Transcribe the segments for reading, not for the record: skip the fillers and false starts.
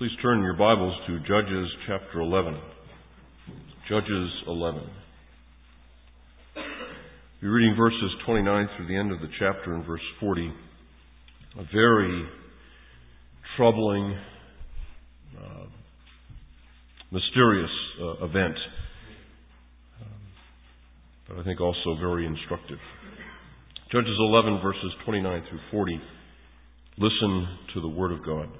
Please turn your Bibles to Judges chapter 11. Judges 11. We're reading verses 29 through the end of the chapter and verse 40. A very troubling, mysterious event, but I think also very instructive. Judges 11, verses 29 through 40. Listen to the Word of God.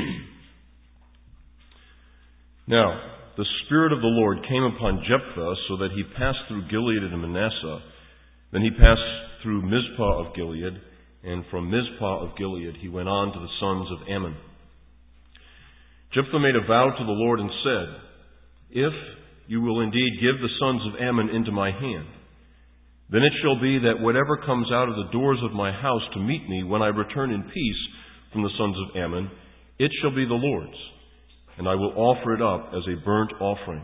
Now, the Spirit of the Lord came upon Jephthah so that he passed through Gilead and Manasseh. Then he passed through Mizpah of Gilead, and from Mizpah of Gilead he went on to the sons of Ammon. Jephthah made a vow to the Lord and said, "If you will indeed give the sons of Ammon into my hand, then it shall be that whatever comes out of the doors of my house to meet me when I return in peace from the sons of Ammon, it shall be the Lord's, and I will offer it up as a burnt offering."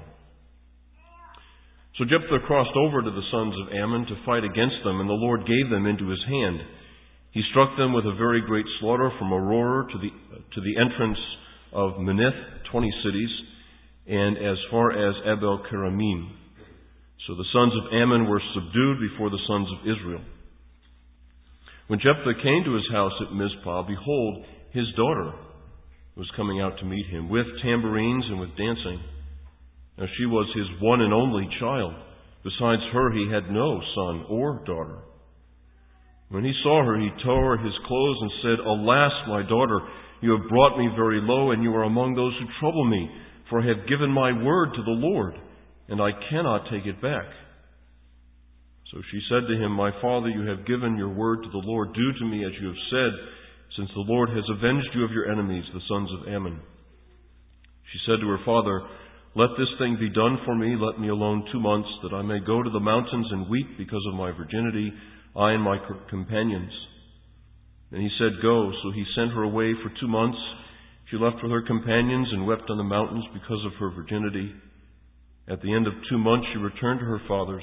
So Jephthah crossed over to the sons of Ammon to fight against them, and the Lord gave them into his hand. He struck them with a very great slaughter from Aroer to the entrance of Minnith, 20 cities, and as far as Abel-keramim. So the sons of Ammon were subdued before the sons of Israel. When Jephthah came to his house at Mizpah, behold, his daughter was coming out to meet him with tambourines and with dancing. Now she was his one and only child. Besides her he had no son or daughter. When he saw her, he tore his clothes and said, "Alas, my daughter, you have brought me very low, and you are among those who trouble me, for I have given my word to the Lord, and I cannot take it back." So she said to him, "My father, you have given your word to the Lord. Do to me as you have said, since the Lord has avenged you of your enemies, the sons of Ammon." She said to her father, "Let this thing be done for me. Let me alone 2 months, that I may go to the mountains and weep because of my virginity, I and my companions." And he said, "Go." So he sent her away for 2 months. She left with her companions and wept on the mountains because of her virginity. At the end of 2 months she returned to her father,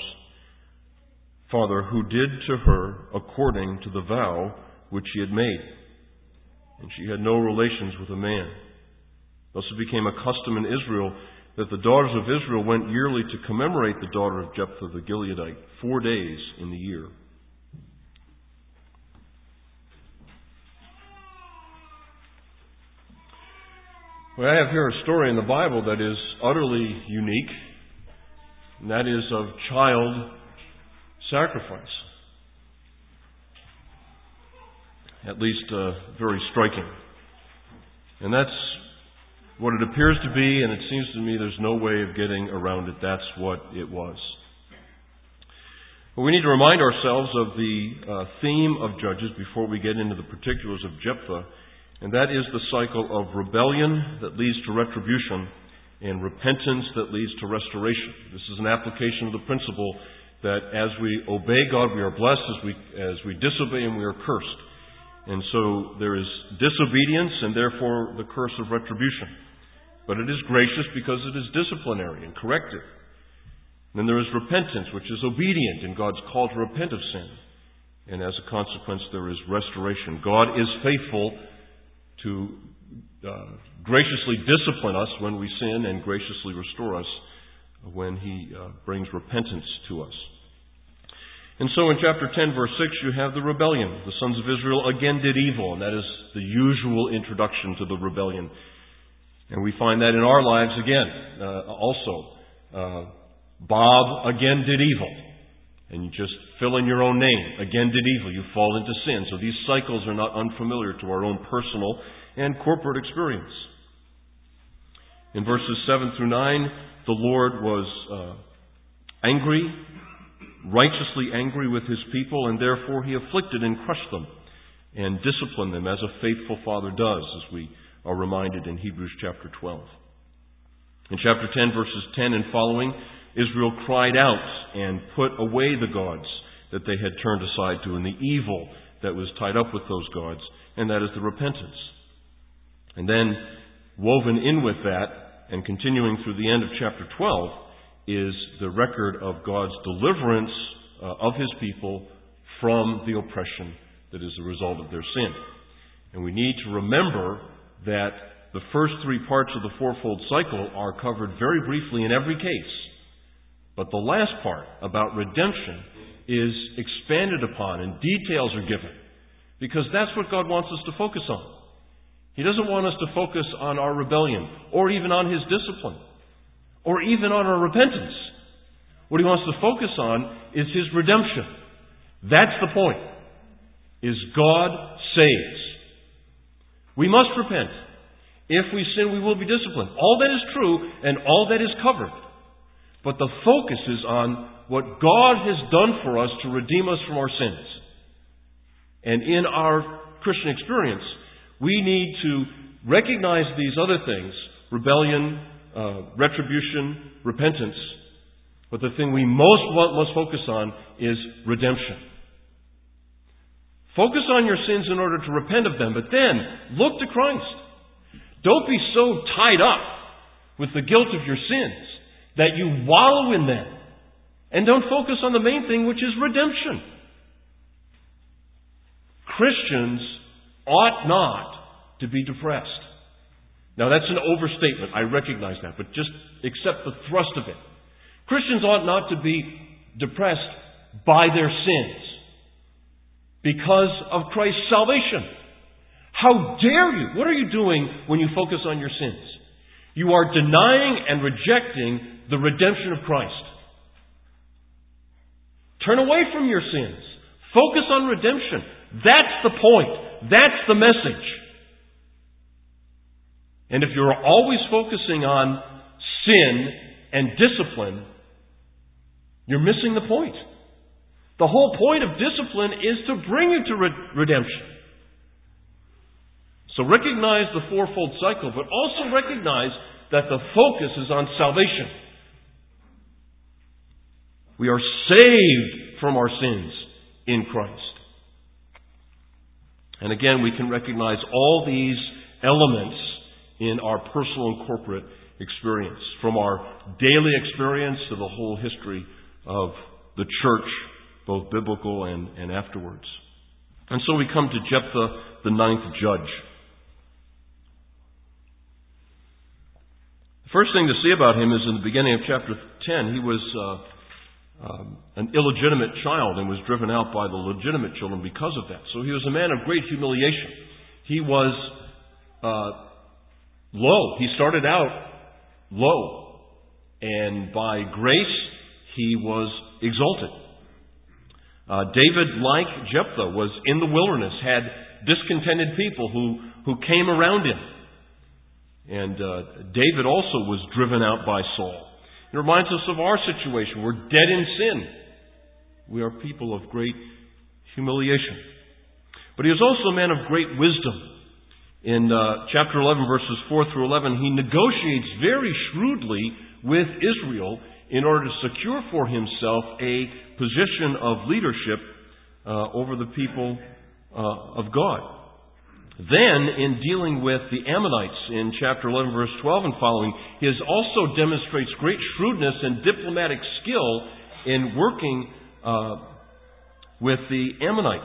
who did to her according to the vow which she had made. And she had no relations with a man. Thus it became a custom in Israel that the daughters of Israel went yearly to commemorate the daughter of Jephthah the Gileadite 4 days in the year. Well, I have here a story in the Bible that is utterly unique, and that is of child sacrifice. At least very striking. And that's what it appears to be, and it seems to me there's no way of getting around it. That's what it was. But we need to remind ourselves of the theme of Judges before we get into the particulars of Jephthah, and that is the cycle of rebellion that leads to retribution and repentance that leads to restoration. This is an application of the principle that as we obey God, we are blessed. As we disobey Him, we are cursed. And so there is disobedience and therefore the curse of retribution. But it is gracious because it is disciplinary and corrective. Then there is repentance, which is obedient in God's call to repent of sin. And as a consequence, there is restoration. God is faithful to graciously discipline us when we sin and graciously restore us when He brings repentance to us. And so in chapter 10, verse 6, you have the rebellion. The sons of Israel again did evil, and that is the usual introduction to the rebellion. And we find that in our lives again, also. Bob again did evil. And you just fill in your own name. Again did evil. You fall into sin. So these cycles are not unfamiliar to our own personal and corporate experience. In verses 7 through 9, the Lord was angry, righteously angry with His people, and therefore He afflicted and crushed them and disciplined them as a faithful father does, as we are reminded in Hebrews chapter 12. In chapter 10, verses 10 and following, Israel cried out and put away the gods that they had turned aside to and the evil that was tied up with those gods, and that is the repentance. And then, woven in with that, and continuing through the end of chapter 12, is the record of God's deliverance of His people from the oppression that is the result of their sin. And we need to remember that the first three parts of the fourfold cycle are covered very briefly in every case. But the last part, about redemption, is expanded upon and details are given. Because that's what God wants us to focus on. He doesn't want us to focus on our rebellion, or even on His discipline, or even on our repentance. What He wants to focus on is His redemption. That's the point, is God saves. We must repent. If we sin, we will be disciplined. All that is true, and all that is covered. But the focus is on what God has done for us to redeem us from our sins. And in our Christian experience, we need to recognize these other things, rebellion, retribution, repentance. But the thing we must focus on is redemption. Focus on your sins in order to repent of them, but then look to Christ. Don't be so tied up with the guilt of your sins that you wallow in them. And don't focus on the main thing, which is redemption. Christians ought not to be depressed. Now that's an overstatement, I recognize that, but just accept the thrust of it. Christians ought not to be depressed by their sins because of Christ's salvation. How dare you? What are you doing when you focus on your sins? You are denying and rejecting the redemption of Christ. Turn away from your sins. Focus on redemption. That's the point. That's the message. And if you're always focusing on sin and discipline, you're missing the point. The whole point of discipline is to bring you to redemption. So recognize the fourfold cycle, but also recognize that the focus is on salvation. We are saved from our sins in Christ. And again, we can recognize all these elements in our personal and corporate experience, from our daily experience to the whole history of the church, both biblical and afterwards. And so we come to Jephthah, the ninth judge. The first thing to see about him is in the beginning of chapter 10, he was an illegitimate child and was driven out by the legitimate children because of that. So he was a man of great humiliation. He was low. He started out low. And by grace, he was exalted. David, like Jephthah, was in the wilderness, had discontented people who came around him. And David also was driven out by Saul. It reminds us of our situation. We're dead in sin. We are people of great humiliation. But he was also a man of great wisdom. In chapter 11, verses 4 through 11, he negotiates very shrewdly with Israel in order to secure for himself a position of leadership over the people of God. Then, in dealing with the Ammonites in chapter 11, verse 12 and following, he also demonstrates great shrewdness and diplomatic skill in working with the Ammonites.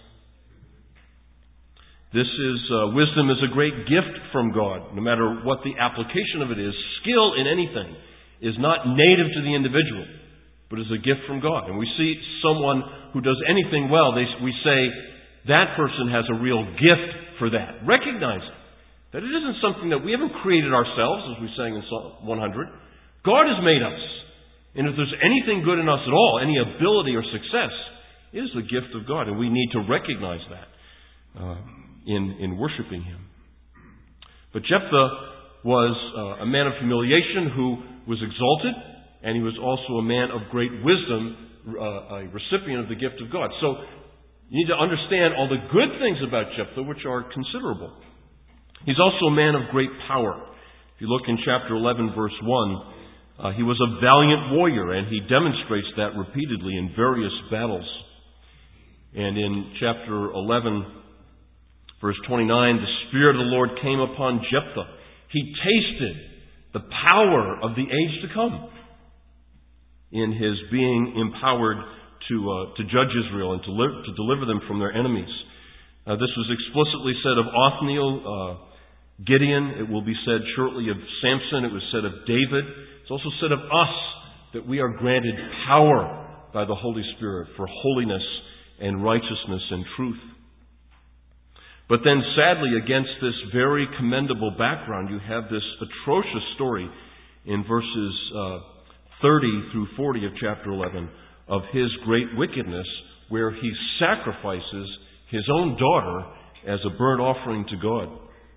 This is wisdom is a great gift from God, no matter what the application of it is. Skill in anything is not native to the individual, but is a gift from God. And we see someone who does anything well, we say that person has a real gift for that. Recognize it. That it isn't something that we haven't created ourselves, as we sang in Psalm 100. God has made us. And if there's anything good in us at all, any ability or success, it is the gift of God. And we need to recognize that in worshiping Him. But Jephthah was a man of humiliation who was exalted, and he was also a man of great wisdom, a recipient of the gift of God. So you need to understand all the good things about Jephthah, which are considerable. He's also a man of great power. If you look in chapter 11, verse 1, he was a valiant warrior, and he demonstrates that repeatedly in various battles. And in chapter 11, verse 29, the Spirit of the Lord came upon Jephthah. He tasted the power of the age to come in his being empowered to judge Israel and to deliver them from their enemies. This was explicitly said of Othniel Gideon. It will be said shortly of Samson. It was said of David. It's also said of us that we are granted power by the Holy Spirit for holiness and righteousness and truth. But then sadly, against this very commendable background, you have this atrocious story in verses 30 through 40 of chapter 11 of his great wickedness, where he sacrifices his own daughter as a burnt offering to God.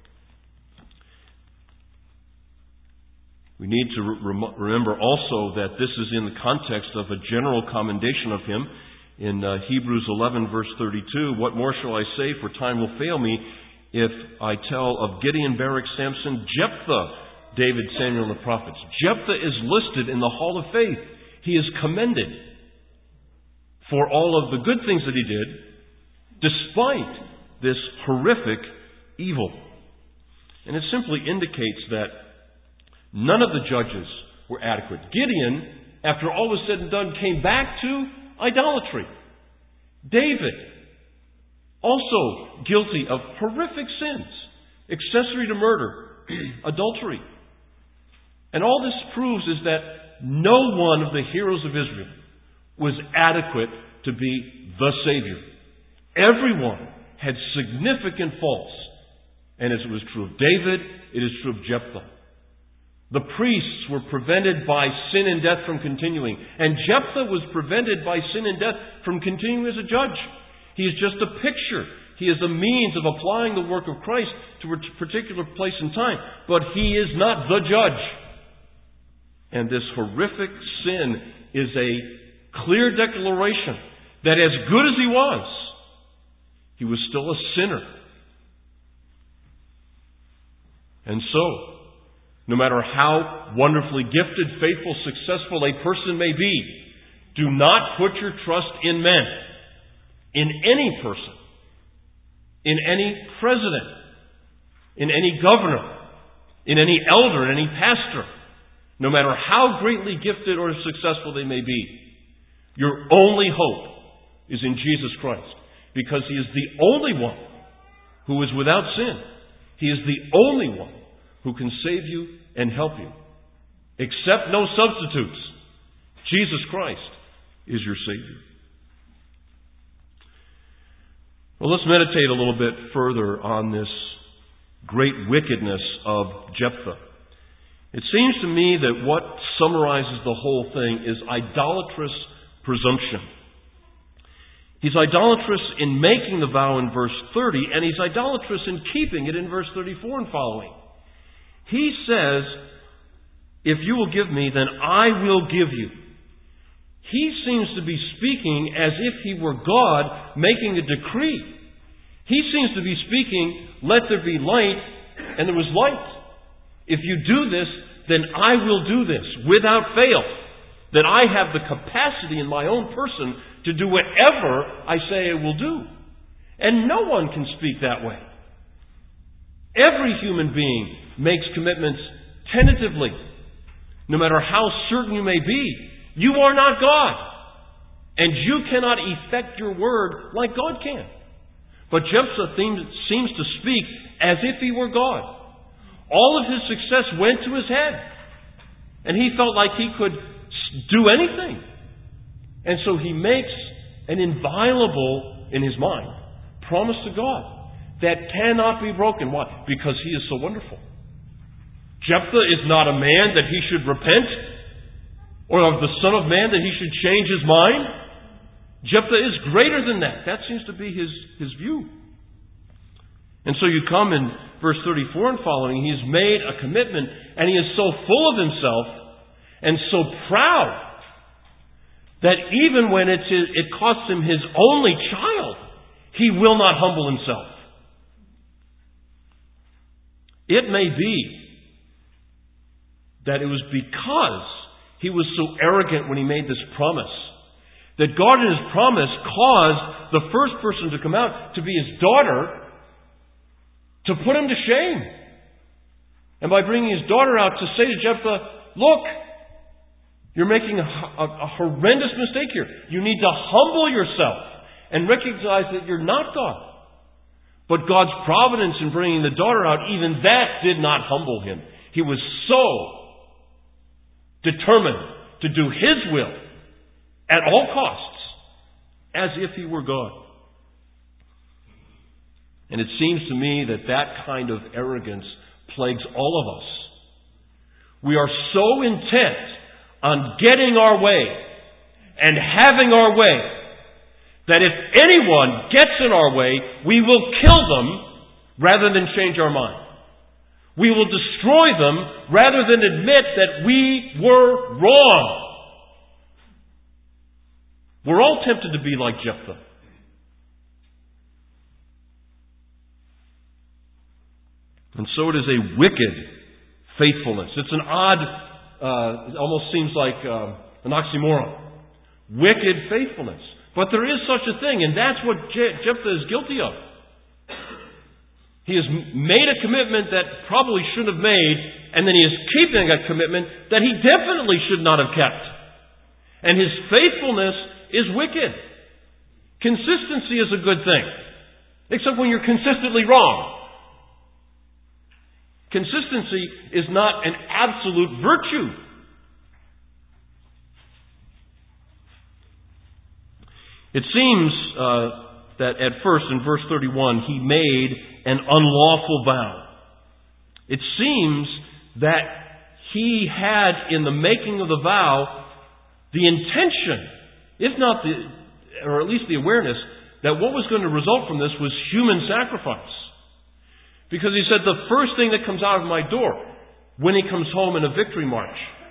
We need to remember also that this is in the context of a general commendation of him. In Hebrews 11, verse 32, what more shall I say, for time will fail me, if I tell of Gideon, Barak, Samson, Jephthah, David, Samuel, and the prophets. Jephthah is listed in the Hall of Faith. He is commended for all of the good things that he did, despite this horrific evil. And it simply indicates that none of the judges were adequate. Gideon, after all was said and done, came back to idolatry. David, also guilty of horrific sins, accessory to murder, adultery. And all this proves is that no one of the heroes of Israel was adequate to be the Savior. Everyone had significant faults. And as it was true of David, it is true of Jephthah. The priests were prevented by sin and death from continuing. And Jephthah was prevented by sin and death from continuing as a judge. He is just a picture. He is a means of applying the work of Christ to a particular place and time. But he is not the judge. And this horrific sin is a clear declaration that as good as he was still a sinner. And so, no matter how wonderfully gifted, faithful, successful a person may be, do not put your trust in men, in any person, in any president, in any governor, in any elder, in any pastor, no matter how greatly gifted or successful they may be. Your only hope is in Jesus Christ, because He is the only one who is without sin. He is the only one who can save you and help you. Accept no substitutes. Jesus Christ is your Savior. Well, let's meditate a little bit further on this great wickedness of Jephthah. It seems to me that what summarizes the whole thing is idolatrous presumption. He's idolatrous in making the vow in verse 30, and he's idolatrous in keeping it in verse 34 and following. He says, if you will give me, then I will give you. He seems to be speaking as if he were God making a decree. He seems to be speaking, let there be light, and there was light. If you do this, then I will do this without fail. That I have the capacity in my own person to do whatever I say I will do. And no one can speak that way. Every human being makes commitments tentatively. No matter how certain you may be, you are not God. And you cannot effect your word like God can. But Jephthah seems to speak as if he were God. All of his success went to his head. And he felt like he could do anything. And so he makes an inviolable, in his mind, promise to God that cannot be broken. Why? Because he is so wonderful. Jephthah is not a man that he should repent, or of the Son of Man that he should change his mind. Jephthah is greater than that. That seems to be his view. And so you come in verse 34 and following, he's made a commitment, and he is so full of himself and so proud that even when it costs him his only child, he will not humble himself. It may be that it was because he was so arrogant when he made this promise that God in His promise caused the first person to come out to be his daughter, to put him to shame. And by bringing his daughter out to say to Jephthah, look, you're making a horrendous mistake here. You need to humble yourself and recognize that you're not God. But God's providence in bringing the daughter out, even that did not humble him. He was so determined to do His will at all costs, as if He were God. And it seems to me that that kind of arrogance plagues all of us. We are so intent on getting our way and having our way that if anyone gets in our way, we will kill them rather than change our mind. We will destroy them rather than admit that we were wrong. We're all tempted to be like Jephthah. And so it is a wicked faithfulness. It's an odd, it almost seems like an oxymoron. Wicked faithfulness. But there is such a thing, and that's what Jephthah is guilty of. He has made a commitment that probably shouldn't have made, and then he is keeping a commitment that he definitely should not have kept. And his faithfulness is wicked. Consistency is a good thing, except when you're consistently wrong. Consistency is not an absolute virtue. It seems that at first, in verse 31, he made an unlawful vow. It seems that he had, in the making of the vow, the intention, if not or at least the awareness, that what was going to result from this was human sacrifice. Because he said, the first thing that comes out of my door when he comes home in a victory march.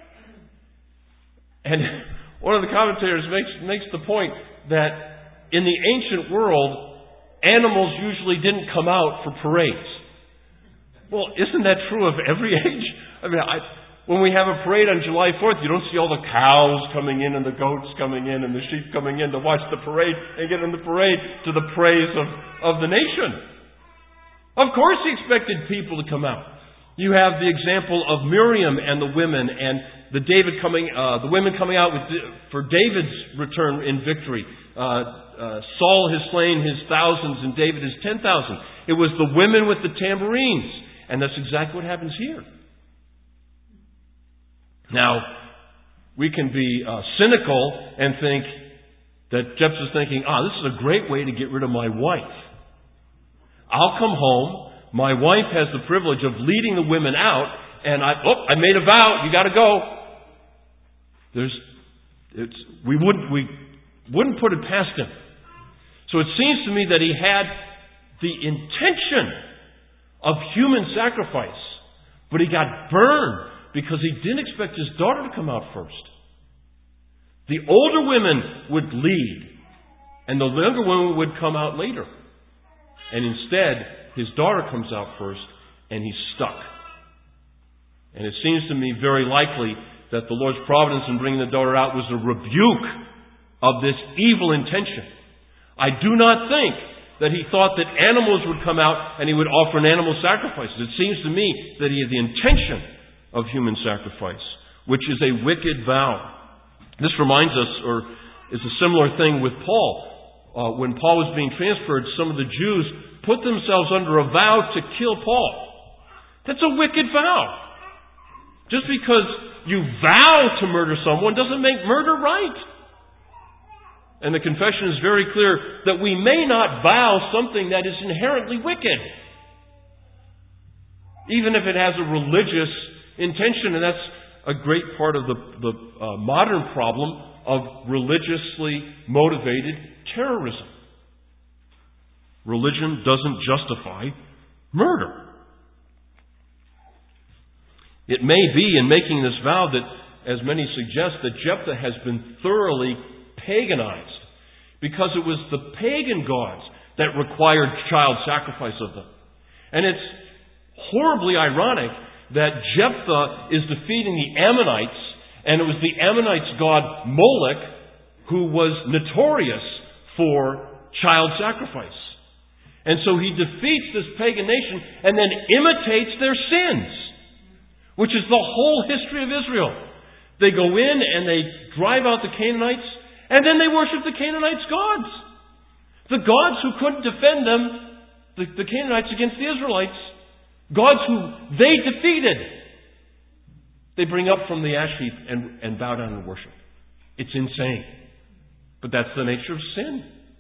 And one of the commentators makes the point that in the ancient world, animals usually didn't come out for parades. Well, isn't that true of every age? I mean, when we have a parade on July 4th, you don't see all the cows coming in and the goats coming in and the sheep coming in to watch the parade and get in the parade to the praise of the nation. Of course he expected people to come out. You have the example of Miriam and the women, and the women coming out for David's return in victory. Saul has slain his thousands and David his 10,000. It was the women with the tambourines, and that's exactly what happens here. Now, we can be cynical and think that Jephthah's thinking, this is a great way to get rid of my wife. I'll come home, my wife has the privilege of leading the women out, and I made a vow, you got to go. We wouldn't put it past him. So it seems to me that he had the intention of human sacrifice, but he got burned because he didn't expect his daughter to come out first. The older women would lead, and the younger women would come out later. And instead, his daughter comes out first, and he's stuck. And it seems to me very likely that the Lord's providence in bringing the daughter out was a rebuke of this evil intention. I do not think that he thought that animals would come out and he would offer an animal sacrifice. It seems to me that he had the intention of human sacrifice, which is a wicked vow. This reminds us, or is a similar thing with Paul. When Paul was being transferred, some of the Jews put themselves under a vow to kill Paul. That's a wicked vow. Just because you vow to murder someone doesn't make murder right. And the confession is very clear that we may not vow something that is inherently wicked, even if it has a religious intention. And that's a great part of the modern problem of religiously motivated terrorism. Religion doesn't justify murder. It may be in making this vow that, as many suggest, that Jephthah has been thoroughly paganized, because it was the pagan gods that required child sacrifice of them. And it's horribly ironic that Jephthah is defeating the Ammonites, and it was the Ammonites' god Molech who was notorious for child sacrifice. And so he defeats this pagan nation and then imitates their sins, which is the whole history of Israel. They go in and they drive out the Canaanites, and then they worship the Canaanites' gods. The gods who couldn't defend them the Canaanites against the Israelites, gods who they defeated, they bring up from the ash heap and bow down and worship. It's insane. But that's the nature of sin.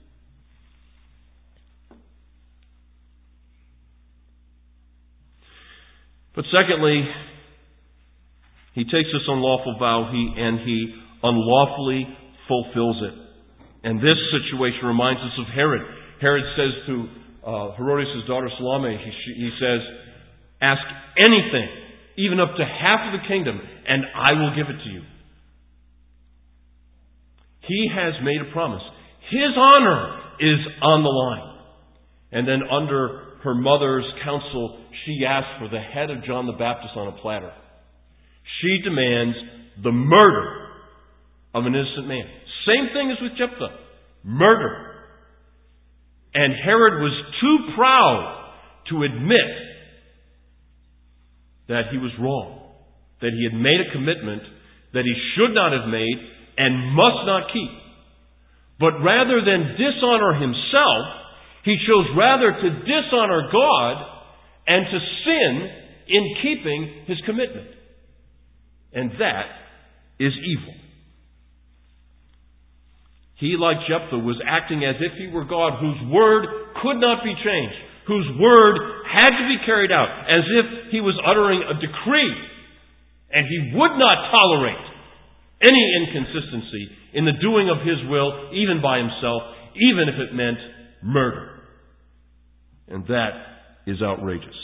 But secondly, he takes this unlawful vow and he unlawfully fulfills it. And this situation reminds us of Herod. Herod says to Herodias' daughter Salome, he says, ask anything, even up to half of the kingdom, and I will give it to you. He has made a promise. His honor is on the line. And then under her mother's counsel, she asks for the head of John the Baptist on a platter. She demands the murder of an innocent man. Same thing as with Jephthah. Murder. And Herod was too proud to admit that he was wrong. That he had made a commitment that he should not have made and must not keep. But rather than dishonor himself, he chose rather to dishonor God and to sin in keeping his commitment. And that is evil. He, like Jephthah, was acting as if he were God, whose word could not be changed, whose word had to be carried out, as if he was uttering a decree, and he would not tolerate any inconsistency in the doing of his will, even by himself, even if it meant murder. And that is outrageous.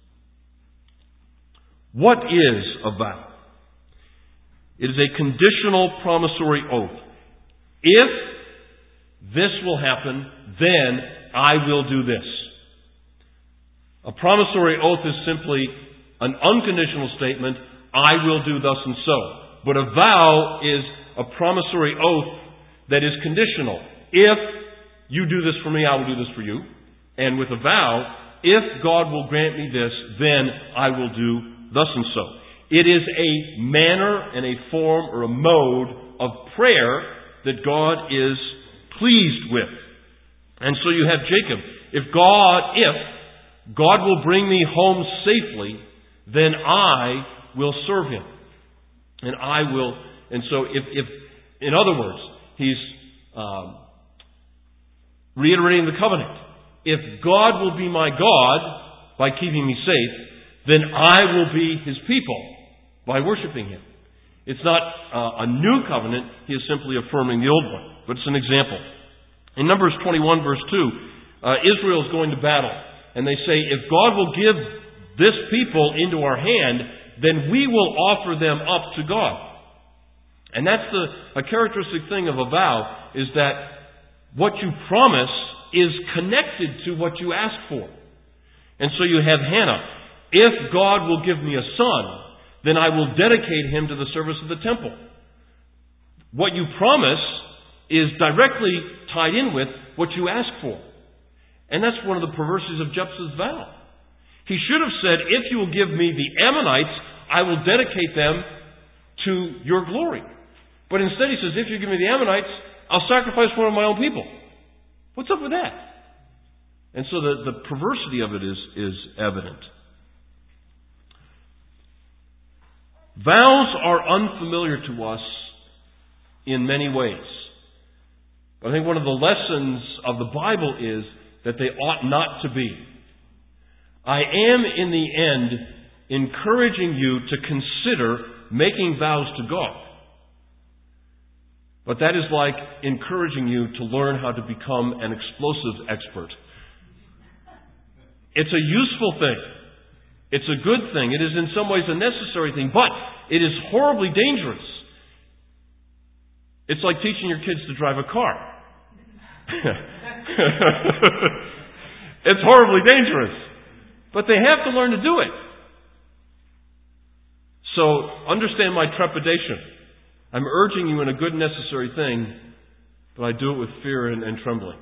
What is a vow? It is a conditional promissory oath. If this will happen, then I will do this. A promissory oath is simply an unconditional statement, I will do thus and so. But a vow is a promissory oath that is conditional. If you do this for me, I will do this for you. And with a vow, if God will grant me this, then I will do thus and so. It is a manner and a form or a mode of prayer that God is pleased with. And so you have Jacob. If God will bring me home safely, then I will serve him. And so if in other words, he's reiterating the covenant. If God will be my God by keeping me safe, then I will be his people by worshiping him. It's not a new covenant. He is simply affirming the old one. But it's an example. In Numbers 21 verse 2, Israel is going to battle. And they say, if God will give this people into our hand, then we will offer them up to God. And that's a characteristic thing of a vow, is that what you promise is connected to what you ask for. And so you have Hannah. If God will give me a son, then I will dedicate him to the service of the temple. What you promise is directly tied in with what you ask for. And that's one of the perversities of Jephthah's vow. He should have said, if you will give me the Ammonites, I will dedicate them to your glory. But instead he says, if you give me the Ammonites, I'll sacrifice one of my own people. What's up with that? And so the perversity of it is evident. Vows are unfamiliar to us in many ways. But I think one of the lessons of the Bible is that they ought not to be. I am, in the end, encouraging you to consider making vows to God. But that is like encouraging you to learn how to become an explosives expert. It's a useful thing. It's a good thing. It is in some ways a necessary thing, but it is horribly dangerous. It's like teaching your kids to drive a car. It's horribly dangerous. But they have to learn to do it. So understand my trepidation. I'm urging you in a good necessary thing, but I do it with fear and trembling.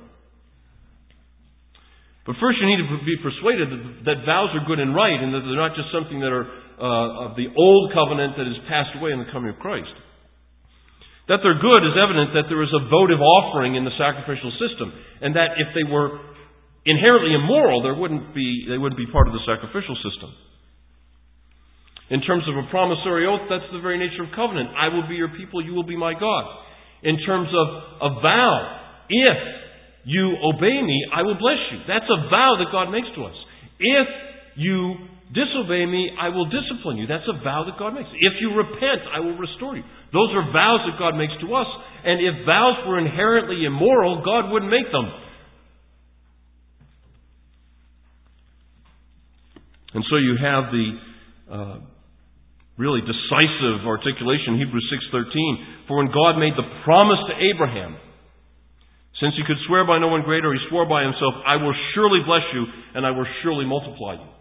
But first you need to be persuaded that vows are good and right, and that they're not just something that are of the old covenant that is passed away in the coming of Christ. That they're good is evident that there is a votive offering in the sacrificial system, and that if they were inherently immoral, they wouldn't be part of the sacrificial system. In terms of a promissory oath, that's the very nature of covenant. I will be your people, you will be my God. In terms of a vow, if you obey me, I will bless you. That's a vow that God makes to us. If you disobey me, I will discipline you. That's a vow that God makes. If you repent, I will restore you. Those are vows that God makes to us. And if vows were inherently immoral, God wouldn't make them. And so you have the really decisive articulation, Hebrews 6:13. For when God made the promise to Abraham, since he could swear by no one greater, he swore by himself, I will surely bless you, and I will surely multiply you.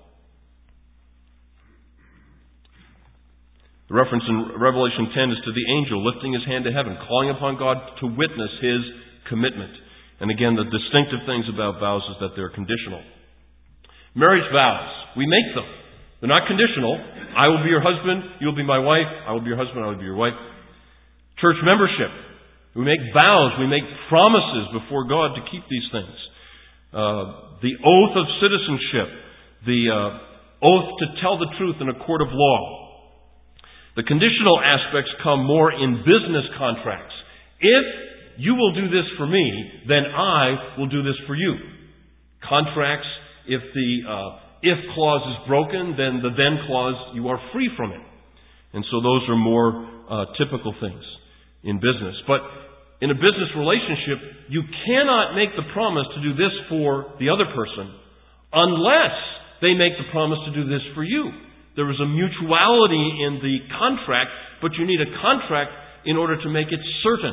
The reference in Revelation 10 is to the angel lifting his hand to heaven, calling upon God to witness his commitment. And again, the distinctive things about vows is that they're conditional. Marriage vows, we make them. They're not conditional. I will be your husband, you'll be my wife. I will be your husband, I will be your wife. Church membership. We make vows, we make promises before God to keep these things. The oath of citizenship, the oath to tell the truth in a court of law. The conditional aspects come more in business contracts. If you will do this for me, then I will do this for you. Contracts, if the if clause is broken, then the then clause, you are free from it. And so those are more typical things in business. But in a business relationship, you cannot make the promise to do this for the other person unless they make the promise to do this for you. There is a mutuality in the contract, but you need a contract in order to make it certain.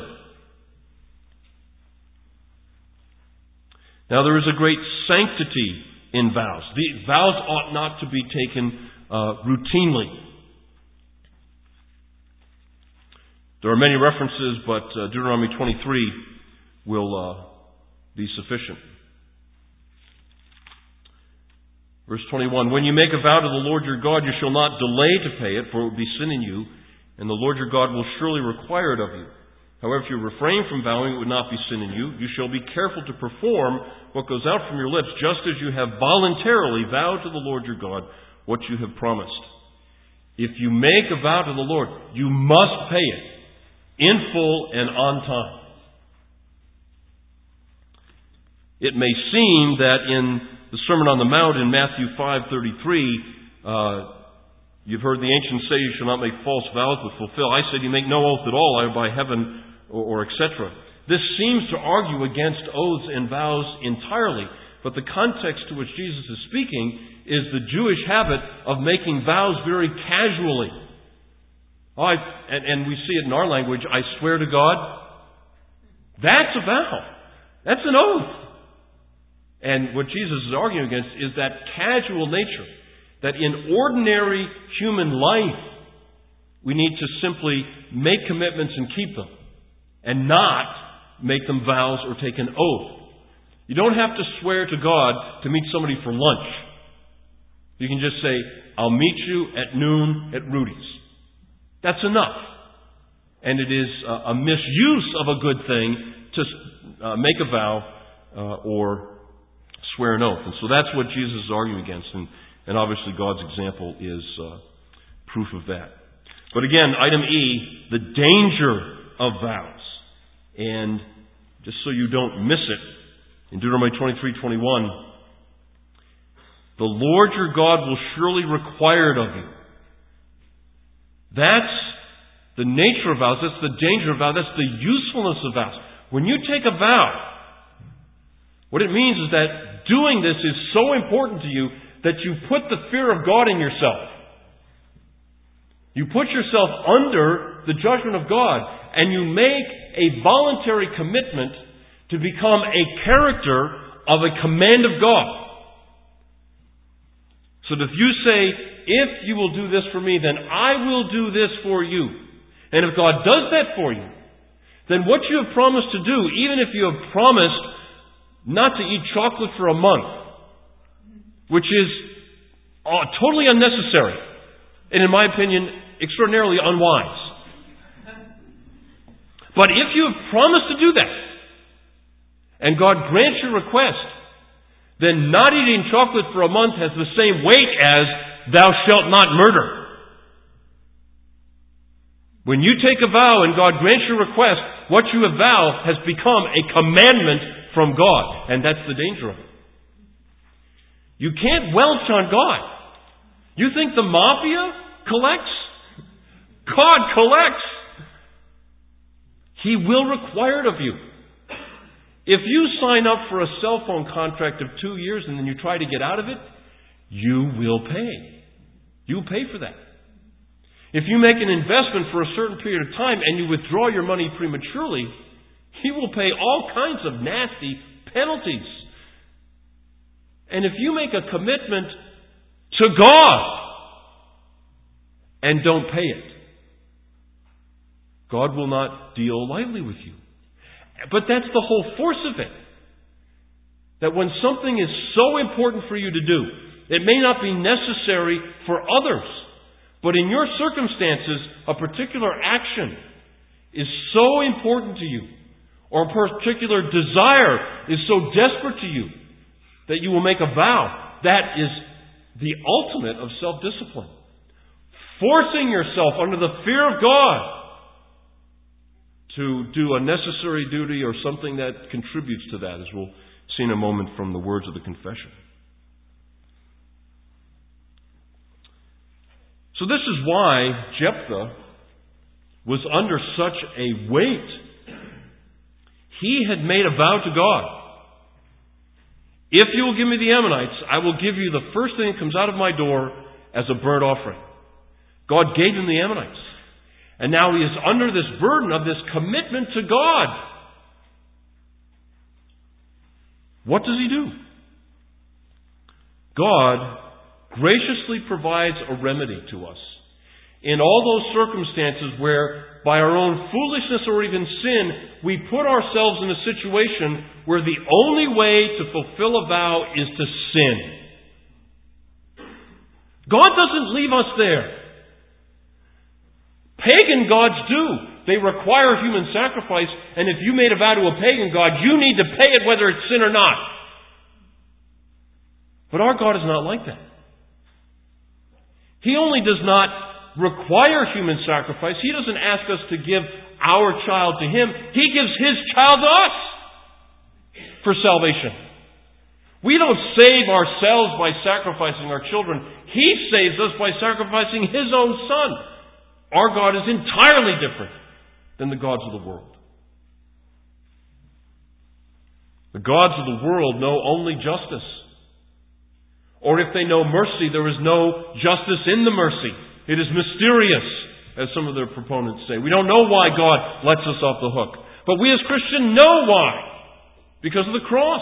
Now, there is a great sanctity in vows. The vows ought not to be taken routinely. There are many references, but Deuteronomy 23 will be sufficient. Verse 21, when you make a vow to the Lord your God, you shall not delay to pay it, for it would be sin in you, and the Lord your God will surely require it of you. However, if you refrain from vowing, it would not be sin in you. You shall be careful to perform what goes out from your lips, just as you have voluntarily vowed to the Lord your God what you have promised. If you make a vow to the Lord, you must pay it in full and on time. It may seem that in the Sermon on the Mount in Matthew 5:33, you've heard the ancients say you shall not make false vows but fulfill. I said you make no oath at all, either by heaven or etc. This seems to argue against oaths and vows entirely, but the context to which Jesus is speaking is the Jewish habit of making vows very casually. And we see it in our language, I swear to God. That's a vow. That's an oath. And what Jesus is arguing against is that casual nature, that in ordinary human life, we need to simply make commitments and keep them, and not make them vows or take an oath. You don't have to swear to God to meet somebody for lunch. You can just say, I'll meet you at noon at Rudy's. That's enough. And it is a misuse of a good thing to make a vow or swear an oath. And so that's what Jesus is arguing against. And obviously God's example is proof of that. But again, item E, the danger of vows. And just so you don't miss it, in Deuteronomy 23:21, the Lord your God will surely require it of you. That's the nature of vows. That's the danger of vows. That's the usefulness of vows. When you take a vow, what it means is that doing this is so important to you that you put the fear of God in yourself. You put yourself under the judgment of God, and you make a voluntary commitment to become a character of a command of God. So that if you say, if you will do this for me, then I will do this for you. And if God does that for you, then what you have promised to do, even if you have promised not to eat chocolate for a month, which is totally unnecessary, and in my opinion, extraordinarily unwise. But if you have promised to do that, and God grants your request, then not eating chocolate for a month has the same weight as thou shalt not murder. When you take a vow and God grants your request, what you have vowed has become a commandment from God. And that's the danger of it. You can't welch on God. You think the mafia collects? God collects. He will require it of you. If you sign up for a cell phone contract of 2 years and then you try to get out of it, you will pay. You'll pay for that. If you make an investment for a certain period of time and you withdraw your money prematurely, He will pay all kinds of nasty penalties. And if you make a commitment to God and don't pay it, God will not deal lightly with you. But that's the whole force of it. That when something is so important for you to do, it may not be necessary for others. But in your circumstances, a particular action is so important to you, or a particular desire is so desperate to you, that you will make a vow. That is the ultimate of self-discipline. Forcing yourself under the fear of God to do a necessary duty or something that contributes to that, as we'll see in a moment from the words of the confession. So this is why Jephthah was under such a weight. He had made a vow to God. If you will give me the Ammonites, I will give you the first thing that comes out of my door as a burnt offering. God gave him the Ammonites. And now he is under this burden of this commitment to God. What does he do? God graciously provides a remedy to us in all those circumstances where, by our own foolishness or even sin, we put ourselves in a situation where the only way to fulfill a vow is to sin. God doesn't leave us there. Pagan gods do. They require human sacrifice, and if you made a vow to a pagan god, you need to pay it whether it's sin or not. But our God is not like that. He only does not require human sacrifice. He doesn't ask us to give our child to Him. He gives His child to us for salvation. We don't save ourselves by sacrificing our children. He saves us by sacrificing His own Son. Our God is entirely different than the gods of the world. The gods of the world know only justice. Or if they know mercy, there is no justice in the mercy. It is mysterious, as some of their proponents say. We don't know why God lets us off the hook. But we as Christians know why. Because of the cross.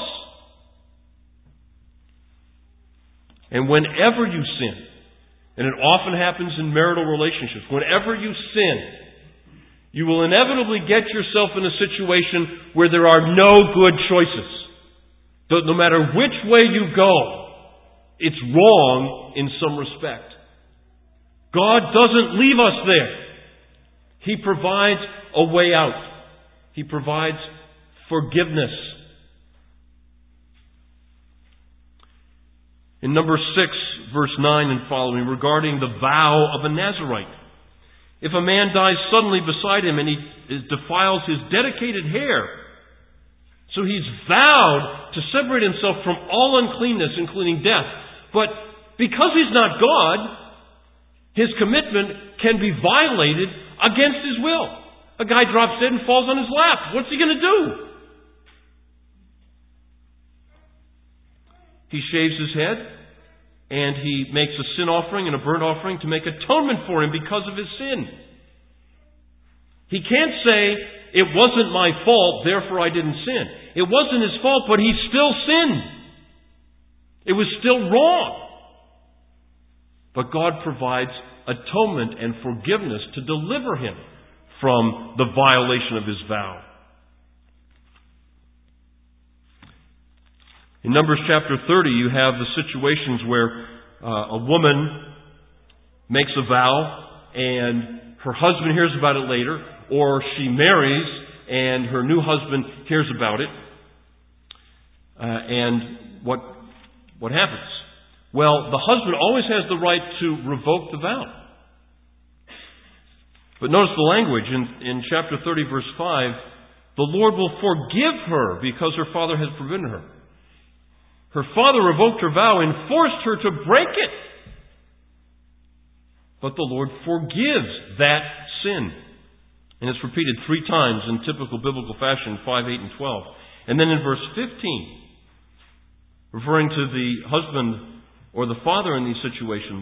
And whenever you sin, and it often happens in marital relationships, whenever you sin, you will inevitably get yourself in a situation where there are no good choices. No matter which way you go, it's wrong in some respect. God doesn't leave us there. He provides a way out. He provides forgiveness. In number 6, verse 9 and following, regarding the vow of a Nazirite. If a man dies suddenly beside him and he defiles his dedicated hair, so he's vowed to separate himself from all uncleanness, including death. But because he's not God, his commitment can be violated against his will. A guy drops dead and falls on his lap. What's he going to do? He shaves his head and he makes a sin offering and a burnt offering to make atonement for him because of his sin. He can't say, it wasn't my fault, therefore I didn't sin. It wasn't his fault, but he still sinned. It was still wrong. But God provides atonement and forgiveness to deliver him from the violation of his vow. In Numbers chapter 30, you have the situations where a woman makes a vow and her husband hears about it later, or she marries and her new husband hears about it. And what what happens? Well, the husband always has the right to revoke the vow. But notice the language in chapter 30, verse 5. The Lord will forgive her because her father has forbidden her. Her father revoked her vow and forced her to break it. But the Lord forgives that sin. And it's repeated 3 times in typical biblical fashion, 5, 8, and 12. And then in verse 15, referring to the husband or the father in these situations,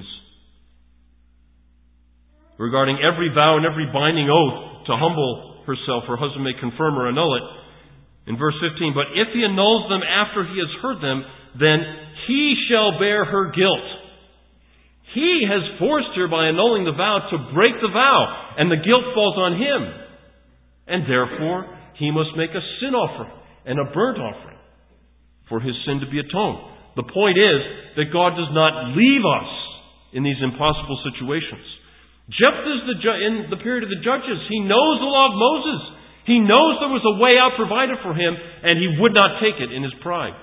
regarding every vow and every binding oath to humble herself, her husband may confirm or annul it. In verse 15, but if he annuls them after he has heard them, then he shall bear her guilt. He has forced her by annulling the vow to break the vow, and the guilt falls on him. And therefore, he must make a sin offering and a burnt offering for his sin to be atoned. The point is that God does not leave us in these impossible situations. Jephthah is in the period of the judges. He knows the law of Moses. He knows there was a way out provided for him, and he would not take it in his pride.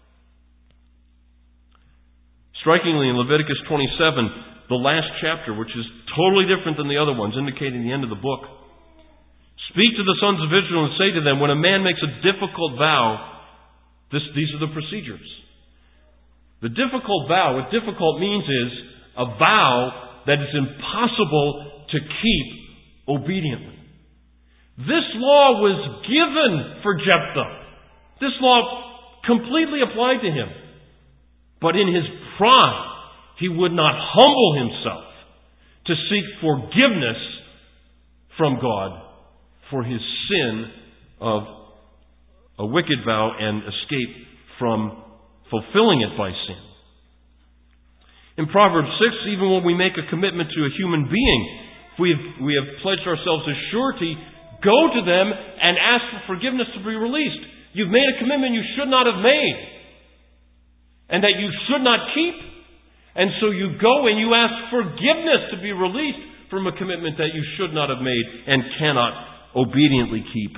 Strikingly, in Leviticus 27, the last chapter, which is totally different than the other ones, indicating the end of the book, speak to the sons of Israel and say to them, when a man makes a difficult vow, these are the procedures. The difficult vow, what difficult means is a vow that is impossible to keep obediently. This law was given for Jephthah. This law completely applied to him. But in his pride, he would not humble himself to seek forgiveness from God for his sin of a wicked vow and escape from fulfilling it by sin. In Proverbs 6, even when we make a commitment to a human being, if we have pledged ourselves as surety, go to them and ask for forgiveness to be released. You've made a commitment you should not have made, and that you should not keep. And so you go and you ask forgiveness to be released from a commitment that you should not have made and cannot obediently keep.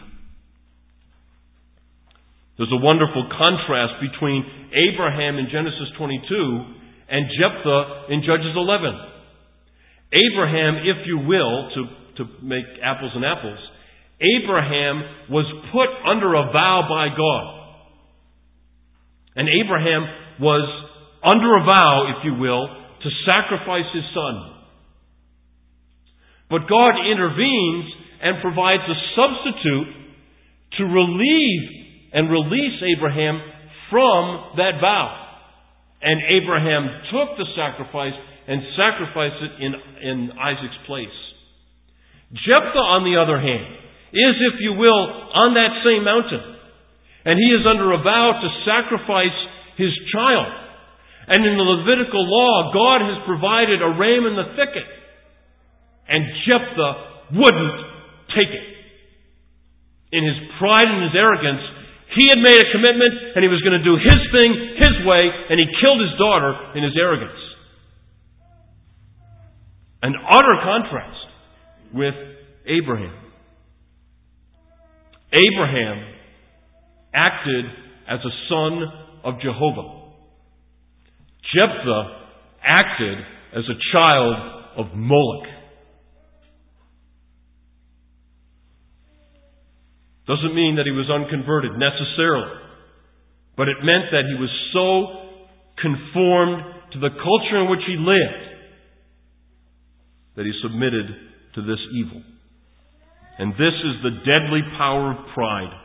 There's a wonderful contrast between Abraham in Genesis 22 and Jephthah in Judges 11. Abraham, if you will, to make apples and apples, Abraham was put under a vow by God. And Abraham was under a vow, if you will, to sacrifice his son. But God intervenes and provides a substitute to relieve and release Abraham from that vow. And Abraham took the sacrifice and sacrificed it in Isaac's place. Jephthah, on the other hand, is, if you will, on that same mountain. And he is under a vow to sacrifice his child. And in the Levitical law, God has provided a ram in the thicket. And Jephthah wouldn't take it. In his pride and his arrogance, he had made a commitment and he was going to do his thing, his way, and he killed his daughter in his arrogance. An utter contrast with Abraham. Abraham acted as a son of Jehovah. Jephthah acted as a child of Moloch. Doesn't mean that he was unconverted necessarily, but it meant that he was so conformed to the culture in which he lived that he submitted to this evil. And this is the deadly power of pride.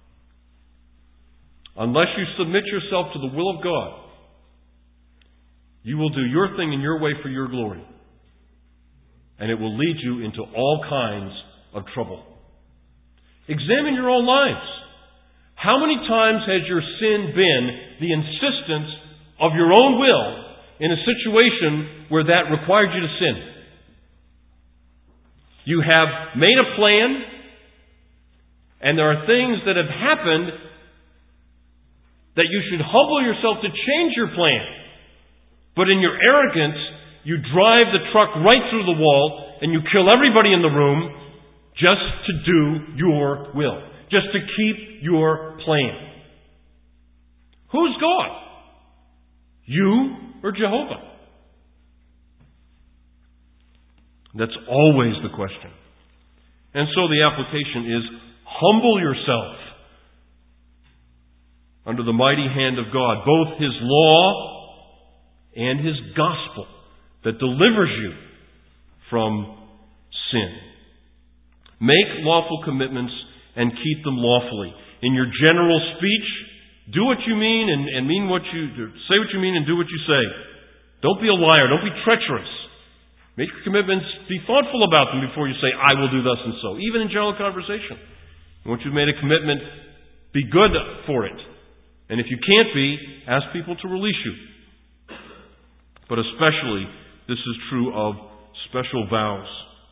Unless you submit yourself to the will of God, you will do your thing in your way for your glory. And it will lead you into all kinds of trouble. Examine your own lives. How many times has your sin been the insistence of your own will in a situation where that required you to sin? You have made a plan, and there are things that have happened that you should humble yourself to change your plan. But in your arrogance, you drive the truck right through the wall, and you kill everybody in the room just to do your will, just to keep your plan. Who's God? You or Jehovah? That's always the question. And so the application is, humble yourself under the mighty hand of God, both His law and His gospel that delivers you from sin. Make lawful commitments and keep them lawfully. In your general speech, do what you mean and mean what you say what you mean and do what you say. Don't be a liar. Don't be treacherous. Make your commitments. Be thoughtful about them before you say, I will do thus and so. Even in general conversation. And once you've made a commitment, be good for it. And if you can't be, ask people to release you. But especially, this is true of special vows.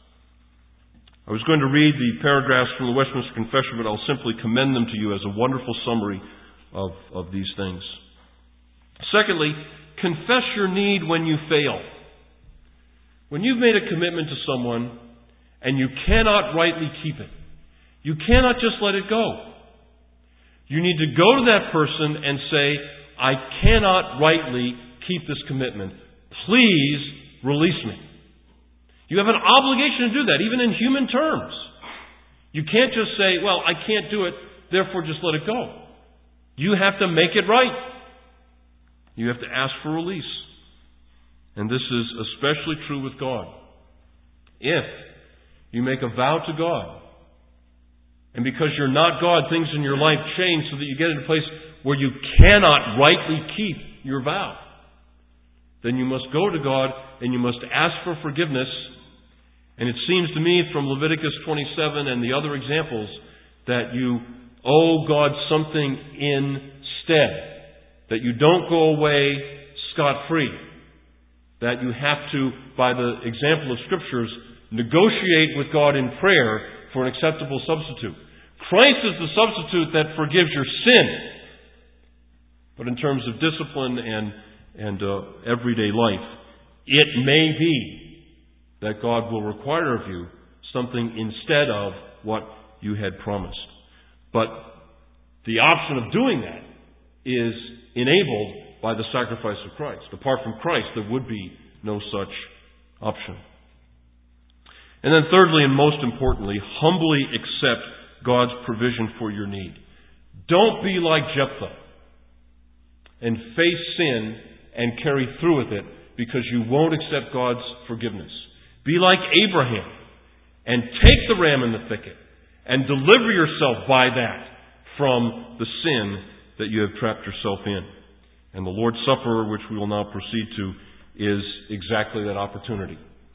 I was going to read the paragraphs from the Westminster Confession, but I'll simply commend them to you as a wonderful summary of these things. Secondly, confess your need when you fail. When you've made a commitment to someone and you cannot rightly keep it, you cannot just let it go. You need to go to that person and say, I cannot rightly keep this commitment. Please release me. You have an obligation to do that, even in human terms. You can't just say, well, I can't do it, therefore just let it go. You have to make it right. You have to ask for release. And this is especially true with God. If you make a vow to God, and because you're not God, things in your life change so that you get into a place where you cannot rightly keep your vow, then you must go to God and you must ask for forgiveness. And it seems to me from Leviticus 27 and the other examples that you owe God something instead. That you don't go away scot-free. That you have to, by the example of Scriptures, negotiate with God in prayer for an acceptable substitute. Christ is the substitute that forgives your sin. But in terms of discipline and everyday life, it may be that God will require of you something instead of what you had promised. But the option of doing that is enabled by the sacrifice of Christ. Apart from Christ, there would be no such option. And then thirdly, and most importantly, humbly accept God's provision for your need. Don't be like Jephthah and face sin and carry through with it because you won't accept God's forgiveness. Be like Abraham and take the ram in the thicket and deliver yourself by that from the sin that you have trapped yourself in. And the Lord's Supper, which we will now proceed to, is exactly that opportunity.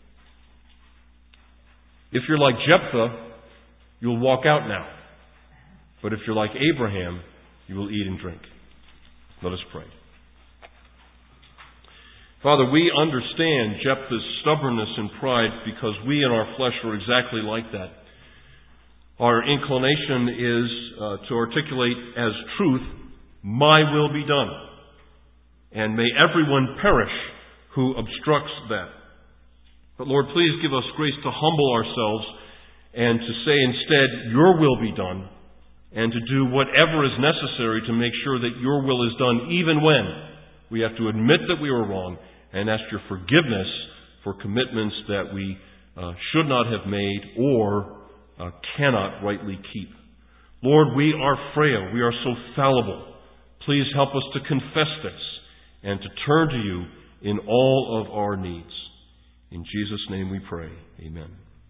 If you're like Jephthah, you'll walk out now. But if you're like Abraham, you will eat and drink. Let us pray. Father, we understand Jephthah's stubbornness and pride because we in our flesh are exactly like that. Our inclination is to articulate as truth, my will be done. And may everyone perish who obstructs that. But Lord, please give us grace to humble ourselves and to say instead, your will be done, and to do whatever is necessary to make sure that your will is done, even when we have to admit that we were wrong and ask your forgiveness for commitments that we should not have made or cannot rightly keep. Lord, we are frail. We are so fallible. Please help us to confess this and to turn to you in all of our needs. In Jesus' name we pray. Amen.